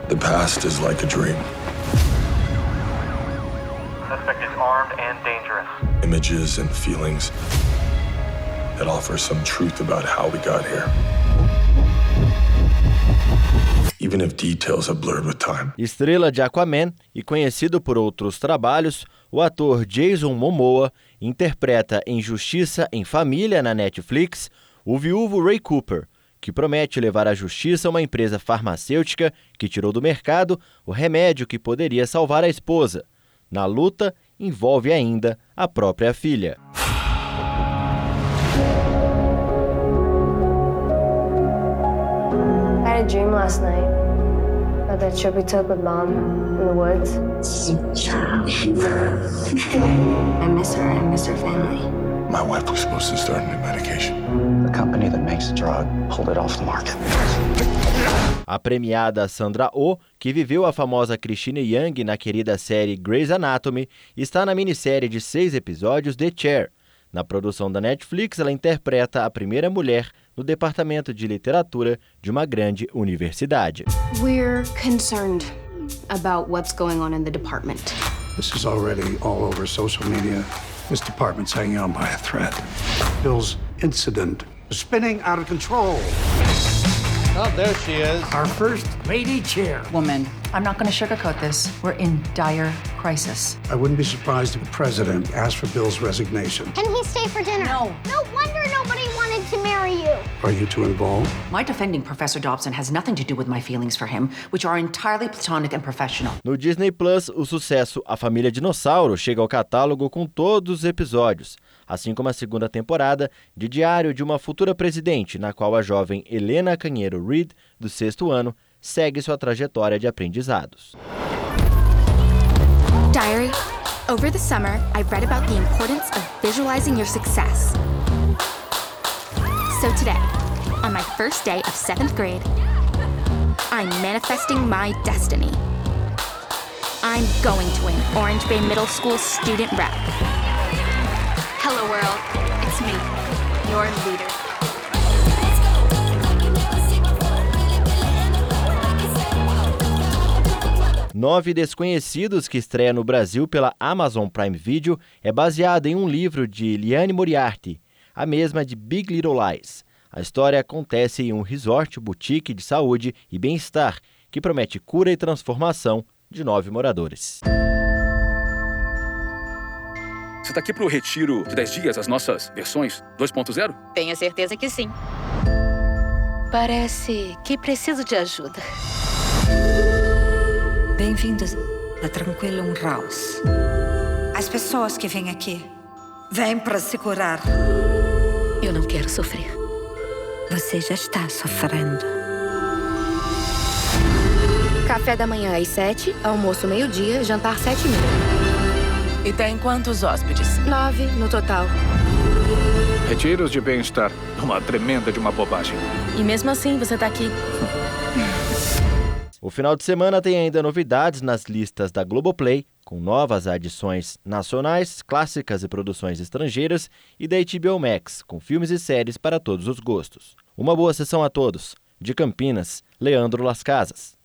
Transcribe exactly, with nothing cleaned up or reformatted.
The past is like a dream. Suspect is armed and dangerous. Images and feelings that offer some truth about how we got here. Even if details are blurred with time. Estrela de Aquaman e conhecido por outros trabalhos, o ator Jason Momoa interpreta em Justiça em Família na Netflix o viúvo Ray Cooper, que promete levar à justiça uma empresa farmacêutica que tirou do mercado o remédio que poderia salvar a esposa. Na luta, envolve ainda a própria filha. I had a dream last night about that trip we took with Mom in the woods. I miss her. I miss her family. My wife was supposed to start a new medication. The company that makes the drug pulled it off the market. A premiada Sandra Oh, que viveu a famosa Christine Yang na querida série Grey's Anatomy, está na minissérie de seis episódios The Chair. Na produção da Netflix, ela interpreta a primeira mulher no departamento de literatura de uma grande universidade. We're concerned about what's going on in the department. This is already all over social media. This department's hanging on by a thread. Bill's incident is spinning out of control. Oh, there she is. Our first lady chair. Woman, I'm not going to sugarcoat this. We're in dire crisis. I wouldn't be surprised if the president asked for Bill's resignation. Can he stay for dinner? No. No wonder nobody wanted to marry you. Are you two involved? My defending Professor Dobson has nothing to do with my feelings for him, which are entirely platonic and professional. No Disney Plus, o sucesso A Família Dinossauro chega ao catálogo com todos os episódios, assim como a segunda temporada de Diário de uma Futura Presidente, na qual a jovem Helena Canheiro Reed, do sexto ano, segue sua trajetória de aprendizados. Diary, over the summer, I read about the importance of visualizing your success. So today, on my first day of seventh grade, I'm manifesting my destiny. I'm going to win Orange Bay Middle School student rep. Hello world, it's me, your leader. Nove Desconhecidos, que estreia no Brasil pela Amazon Prime Video, é baseada em um livro de Liane Moriarty, a mesma de Big Little Lies. A história acontece em um resort boutique de saúde e bem-estar, que promete cura e transformação de nove moradores. Você está aqui para o retiro de dez dias, as nossas versões dois ponto zero? Tenho certeza que sim. Parece que preciso de ajuda. Bem-vindos a Tranquilum House. As pessoas que vêm aqui vêm para se curar. Eu não quero sofrer. Você já está sofrendo. Café da manhã às sete, almoço meio-dia, jantar sete e meia. E tem quantos hóspedes? Nove no total. Retiros de bem-estar. Uma tremenda de uma bobagem. E mesmo assim você tá aqui. O final de semana tem ainda novidades nas listas da Globoplay, com novas adições nacionais, clássicas e produções estrangeiras, e da H B O Max, com filmes e séries para todos os gostos. Uma boa sessão a todos. De Campinas, Leandro Las Casas.